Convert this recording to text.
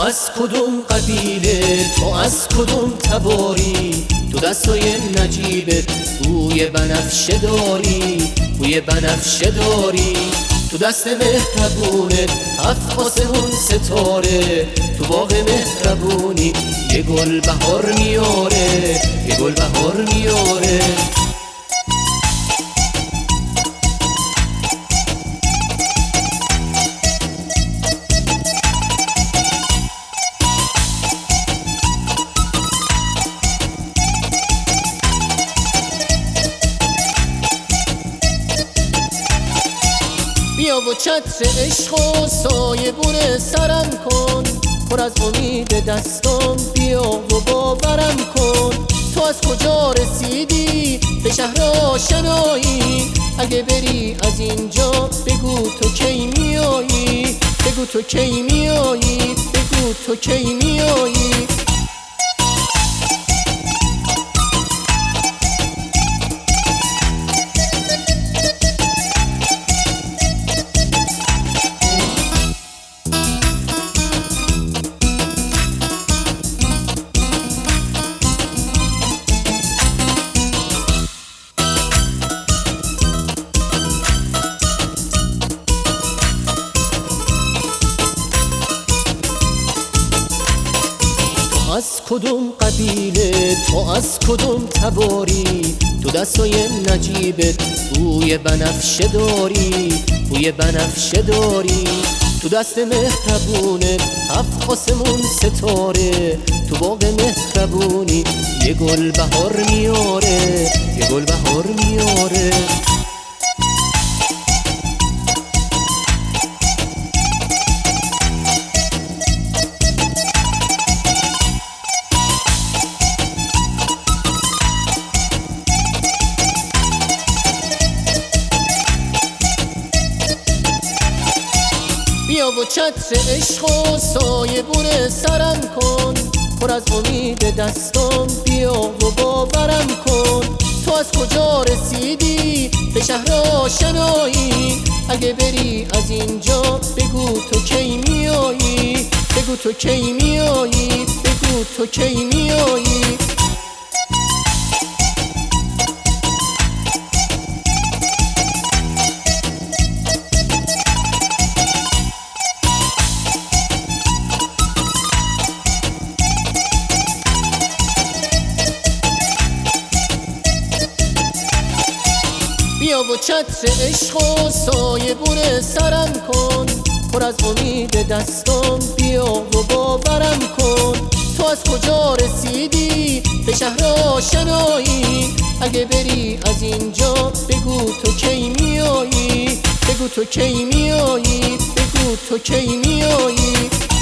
از کدوم قبیله، تو از کدوم تباری؟ تو دستای نجیبت بوی بنفشه داری، بوی بنفشه داری. تو دست مهربونت 7 آسمون ستاره، تو باغ مهربونی یه گل بهار میاره، یه گل بهار میاره. بیا و چتر عشق و سایبون سرم کن، پر از امید دستم بیا و باورم کن. تو از کجا رسیدی به شهر آشنایی؟ اگه بری از اینجا بگو تو کی میایی، بگو تو کی میایی، بگو تو کی میایی. از کدوم قبیله، تو از کدوم تباری؟ تو دستای نجیبت بوی بنفشه داری، بوی بنفشه داری. تو دست مهربونت 7 آسمون ستاره، تو باغ مهربونی یه گل بهار میاره، یه گل بهار میاره. بیا و چتر عشق و سایبون سرم کن، پر از امید دستم بیا و باورم کن. تو از کجا رسیدی به شهر آشنایی؟ اگه بری از اینجا بگو تو کی میایی، بگو تو کی میایی، بگو تو کی میایی. بیا و چتر عشق و سایبون سرم کن، پر از امید دستم بیا و باورم کن. تو از کجا رسیدی به شهر آشنایی؟ اگه بری از اینجا بگو تو کی میایی، بگو تو کی میایی، بگو تو کی میایی.